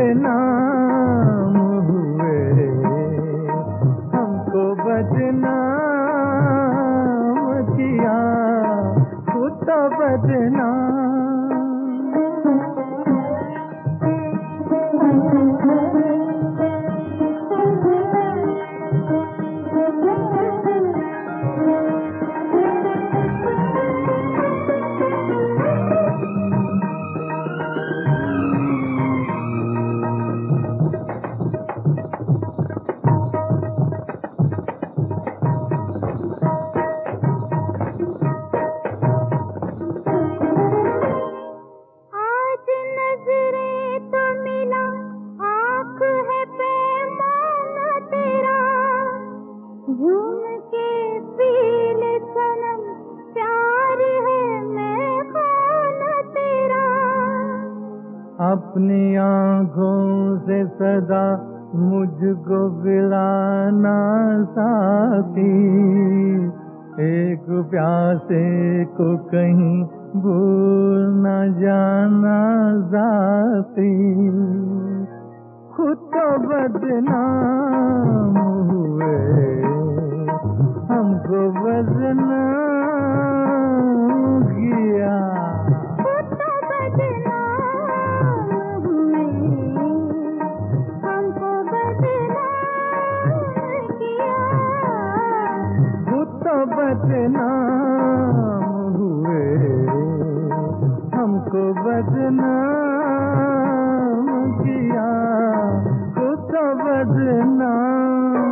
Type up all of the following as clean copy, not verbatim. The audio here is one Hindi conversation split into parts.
बदनाम हुए, हमको बदनाम किया, खुद तो बदनाम। झूम के पील सनम, प्यार है मैं खाना तेरा। अपनी आँखों से सदा मुझको पिलाना साथी, एक प्यासे को कहीं भूल न जाना साथी। खुद तो बदनाम हुए, हमको बदनाम किया, खुद तो बदनाम हुए, हमको बदनाम किया। खुद तो बदनाम हुए, हमको बदनाम किया, खुद तो बदनाम।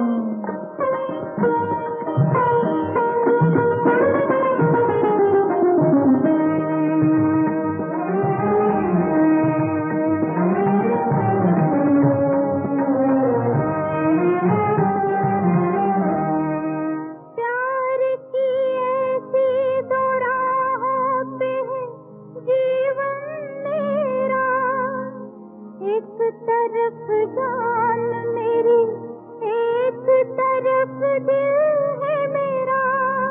प्यार की ऐसी दो राहों पे है जीवन मेरा, एक तरफ जान मेरी, एक तरफ दिल है मेरा।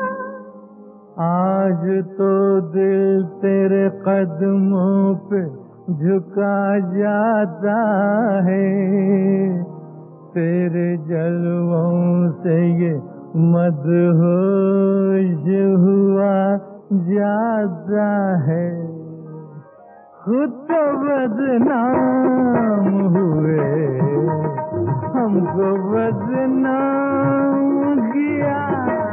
आज तो दिल तेरे कदमों पे झुका जाता है, तेरे जलवों से ये मदहोश हुआ जाता है। खुद तो बदनाम हुए, हमको बदनाम किया।